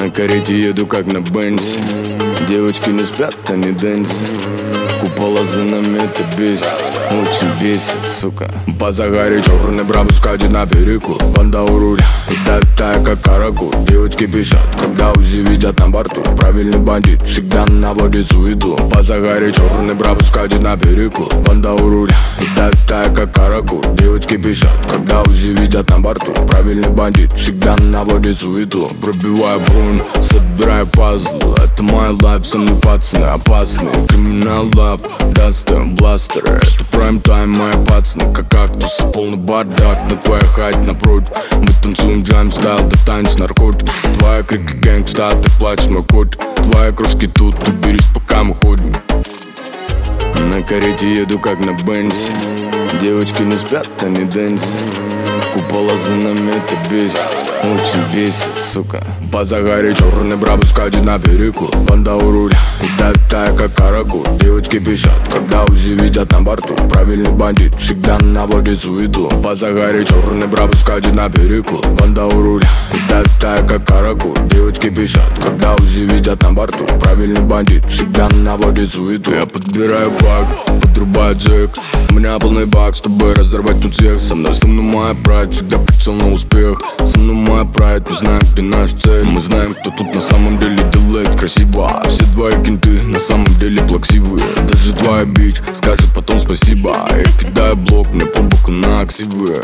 На карете еду как на Бензе. Девочки не спят, они дэнсят. Купола за нами, это бесит, очень бесит, сука. По Загаре черный брабус скачет на перекур. Банда у руля, и тая как каракур. Девочки пищат, когда УЗИ видят на борту. Правильный бандит всегда наводит суету. По Загаре черный брабус скачет на перекур. Банда у руля, и тая как каракур. Девочки пищат, когда УЗИ видят на борту. Правильный бандит всегда наводит суету. Пробиваю броню, собираю пазл. Это моя лайф, со мной пацаны опасные. Криминал лав, дастер, бластер. Это прайм-тайм, мои пацаны, как кактус. Полный бардак, на твоей хате напротив. Мы танцуем джайм-стайл, да танец наркотик. Твоя крика гэнгста, ты плачешь, мой котик. Твои кружки тут, ты берись, пока мы ходим. На карете еду как на Бензе. Девочки не спят, они дэнсят. Купола за нами, это бесит, очень бесит, сука. По Загаре черный брабус скачет на перекур. Банда у руля, и тая как каракур. Девочки пищат, когда УЗИ видят на борту. Правильный бандит всегда наводит суету. По Загаре черный брабус скачет на перекур. Банда у руля, и тая как каракур. Девочки пищат, когда УЗИ видят на борту. Правильный бандит всегда наводит суету. Я подбираю баг, подрубаю джек. У меня полный бак, чтобы разорвать тут всех. Со мной моя прайд, всегда прицел на успех. Со мной моя прайд, мы знаем, где наша цель. Мы знаем, кто тут на самом деле делает красиво. А все твои кенты на самом деле плаксивые. Даже твоя бич скажет потом спасибо. Я кидаю блок, мне по боку на аксивые.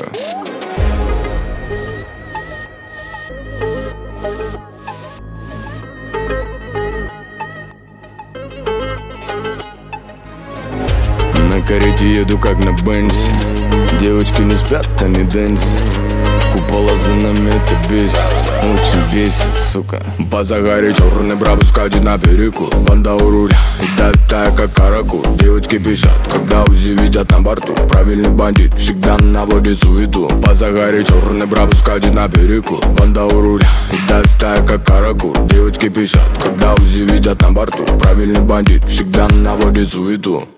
На карете еду как на Бензе. Девочки не спят, они дэнсят. Купола за нами, это бесит, очень бесит, сука. По Загаре черный брабус скачет на перекур. Банда у руля, и тая как каракур. Девочки пищат, когда УЗИ видят на борту. Правильный бандит всегда наводит суету. По Загаре черный брабус скачет на перекур. Банда у руля, и тая как каракур. Девочки пищат, когда УЗИ видят на борту. Правильный бандит всегда наводит суету.